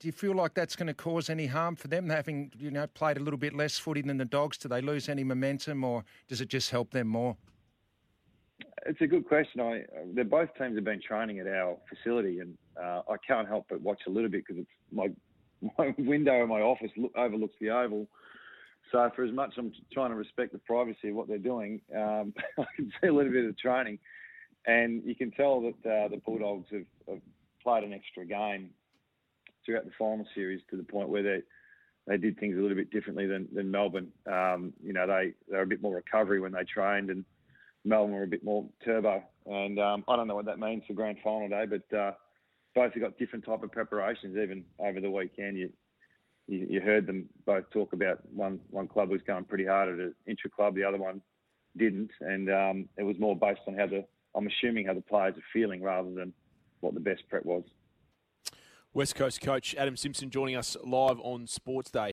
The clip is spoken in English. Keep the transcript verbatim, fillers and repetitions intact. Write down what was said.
Do you feel like that's going to cause any harm for them, having, you know, played a little bit less footy than the Dogs? Do they lose any momentum, or does it just help them more? It's a good question. I, they're both teams have been training at our facility, and uh, I can't help but watch a little bit because it's my my window in my office look, overlooks the oval. So for as much I'm trying to respect the privacy of what they're doing, um, I can see a little bit of training, and you can tell that uh, the Bulldogs have, have played an extra game throughout the final series to the point where they they did things a little bit differently than, than Melbourne. Um, you know, they they were a bit more recovery when they trained, and Melbourne were a bit more turbo. And um, I don't know what that means for grand final day, but uh, both have got different type of preparations. Even over the weekend, you, you you heard them both talk about one one club was going pretty hard at an intra club, the other one didn't, and um, it was more based on how the I'm assuming how the players are feeling rather than what the best prep was. West Coast coach Adam Simpson joining us live on Sports Day.